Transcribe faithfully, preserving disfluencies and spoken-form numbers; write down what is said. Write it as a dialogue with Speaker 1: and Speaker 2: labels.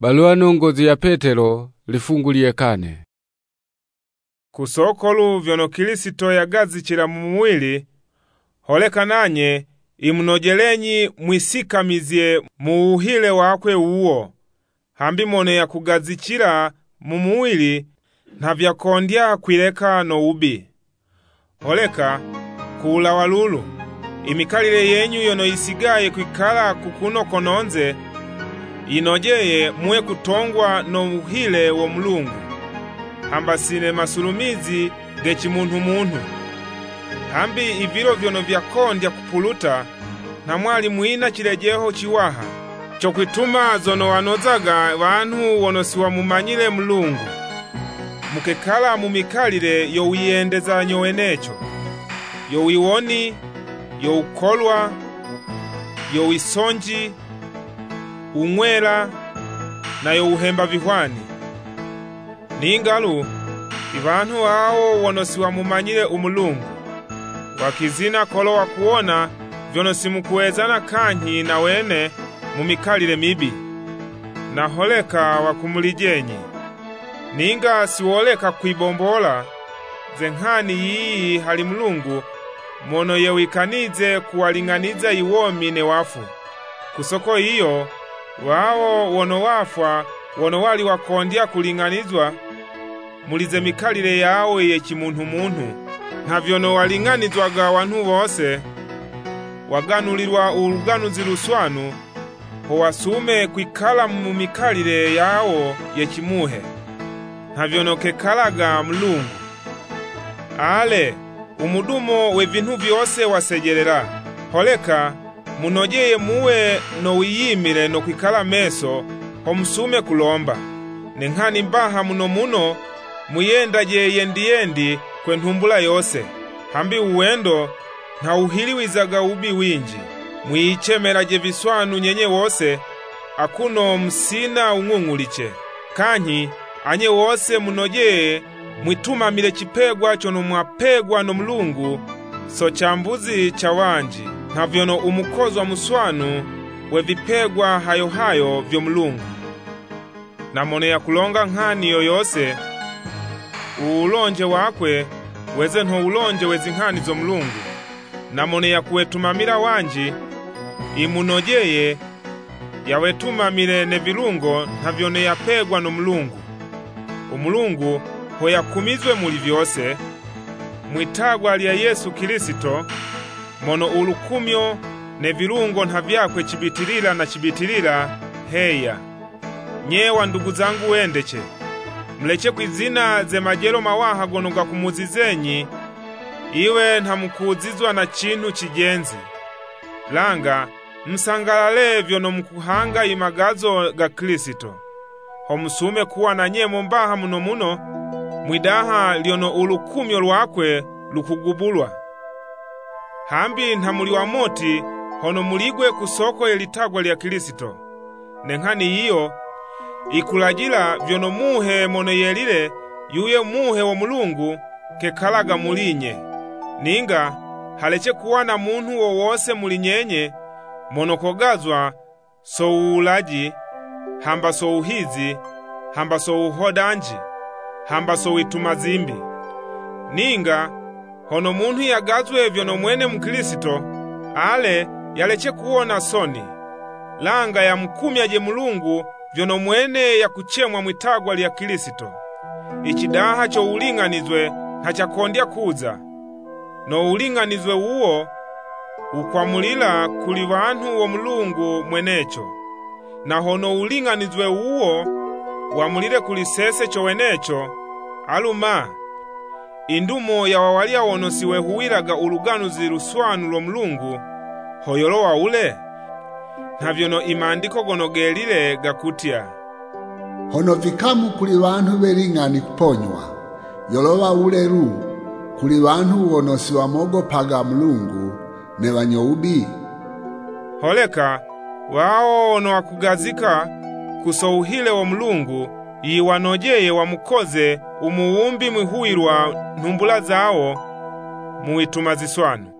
Speaker 1: Balua nongozi ya Petero lifungulie kane.
Speaker 2: Kusokolu vyono Kilisito yagazikila mu muwili, holeka nanye imunojelenyi mwisikamizie mu uhile wakwe uwo, hambi mone ya kugazikila mu muwili ntavyakondya kwileka no ubi. Holeka kuula walulu, imikalile yenyu yono isigaye kwikala kukuno kononze, inojeye muwe kutongwa no uhile wo Mulungu, hamba sine masulumizi gechi muntu muntu. Hambi ivilo vyono vyakondya kupuluta, na mwali muina chilejeho chiwaha, chokwituma zono wanozaga vanhu wono siwamumanyile Mulungu. Mukekala mumikalile yo wiyendeza nyowenecho, yo wiwoni, yo ukolwa, yo wisonji, ungwela, na yo uhemba vihwani. Ningalu, ivanhu hao wono siwamumanyile umulungu, wakizina kolo wakuona vyono simukuwezana kanyi na wene mumikalile mibi, na holeka wakumulijenyi. Ninga siwoleka kuibombola, zenghani yii hali Mulungu mono yewikanize kuwalinganiza iwomi ne wafu. Kusoko iyo, wao wono wafwa wono wali wakondya kulinganizwa, mulize mikalile yao ye chimuntu muntu, na vyono walinganizwaga wantu bose, waganulirwa uruganuzi luswanu, ho wasume kwikala mu mikalile yao ye chimuhe, na vyono kekalaga Mulungu. Ale, umudumo we vintu vyose wasejelela, holeka munojeye muwe no wiyimile no kwikala meso, ho musume kulomba. Nenghani mbaha muno muno, muyenda je yendi yendi kwe ntumbula yose, hambi uwendo na uhiliwizaga ubi winji. Muyichemera je viswanu nyenye wose, akuno msina ung'ung'uliche. Kanyi, anye wose munojeye mwituma mile chipegwa chono mwapegwa no Mulungu, so chambuzi chawanji, na vyono umukozwa muswanu we vipegwa hayo hayo vyo Mulungu. Na mone ya kulonga nghani yoyose, uulonje wakwe weze nho ulonje wezi nghani zo Mulungu. Na mone ya kuwetumamila wanji, imunojeye yawetumamile ne vilungo na vyone yapegwa no Mulungu. Umulungu ho yakumizwe muli vyose, mwitagwa lya Yesu Kilisito, mono ulukumyo ne vilungo ntavyakwe chibitilila na chibitilila heya. Nyewa ndugu zangu wendeche, mleche kwizina ze majelo mawaha gonoga kumuzizenyi, iwe ntamukuzizwa na chintu chijenzi. Langa, msangalale vyono mkuhanga imagazo ga Kilisito. Ho musume kuwa na nyemo mbaha muno muno, mwidaha liono ulukumyo lwakwe lukugubulwa. Hambi ntamuliwa moti hono muligwe kusoko elitagwa lya Kilisito. Nenghani iyo, ikulajila vyono muhe mono yelile yuye muhe wa Mulungu kekalaga mulinye. Ninga, haleche kuwa na muntu wo wose mulinyenye, mono kogazwa so uulaji, hamba so uhizi, hamba so uhodanji, hamba so itumazimbi. Ninga, hono muntu yagazwe vyono mwene Mkilisito, ale yaleche kuona soni. Langa ya mkumya je Mulungu vyono mwene ya kuchemwa mwitagwa lya Kilisito. Ichidaha cho ulinganizwe hachakondya kuza. No ulinganizwe uwo ukwamulila kuli vanhu wa Mulungu mwenecho. Na hono ulinganizwe uwo wamulile kuli sese cho wenecho, aluma indumo ya wawalia wono siwe huwilaga uluganuzi luswanu lo Mulungu, hoyolowa ule. Na vyono imandiko gonogelile gakutya,
Speaker 3: hono vikamu kuli vanhu belingani kuponywa, yolowa ule ru kuli vanhu wono siwamogopaga Mulungu ne vanyoubi.
Speaker 2: Holeka, wao wono wakugazika kuso uhile wa Mulungu, iwanojeye wamukoze umuumbi mwihuirwa ntumbula zao muituma ziswanu.